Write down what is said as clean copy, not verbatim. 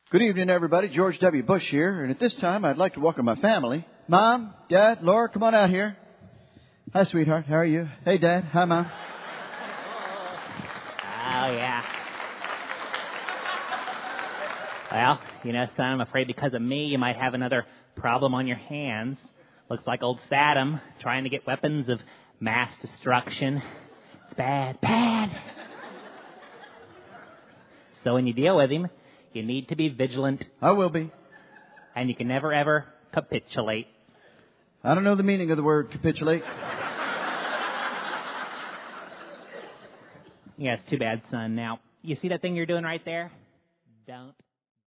Good evening, everybody. George W. Bush here. And at this time, I'd like to welcome my family. Mom, Dad, Laura, come on out here. Hi, sweetheart. How are you? Hey, Dad. Hi, Mom. Oh, yeah. Well, son, I'm afraid because of me, you might have another problem on your hands. Looks like old Saddam trying to get weapons of mass destruction. It's bad, bad. So when you deal with him, you need to be vigilant. I will be. And you can never, ever capitulate. I don't know the meaning of the word capitulate. Yeah, it's too bad, son. Now, you see that thing you're doing right there? Don't